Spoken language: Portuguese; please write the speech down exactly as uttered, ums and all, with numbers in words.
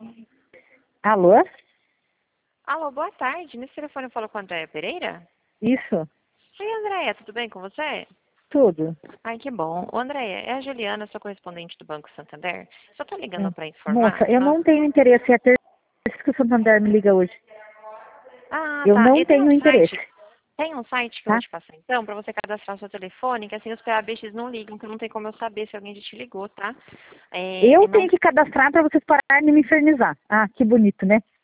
Alô? Alô, boa tarde. Nesse telefone eu falo com a Andréia Pereira? Isso, Oi, Andréia, tudo bem com você? tudo. Ai, que bom. Ô, Andréia, é a Juliana, sua correspondente do Banco Santander. Só tô ligando Hum. para informar Moça, que eu nós... não tenho interesse. É a terceira vez que o Santander me liga hoje. Ah, Eu tá. não E tem um tenho interesse, site, tem um site que eu vou tá? te passar então, para você cadastrar o seu telefone, que assim os P A B X não ligam, que não tem como eu saber se alguém já te ligou, tá? É, Eu não... tenho que cadastrar para vocês pararem de me infernizar. Ah, que bonito, né?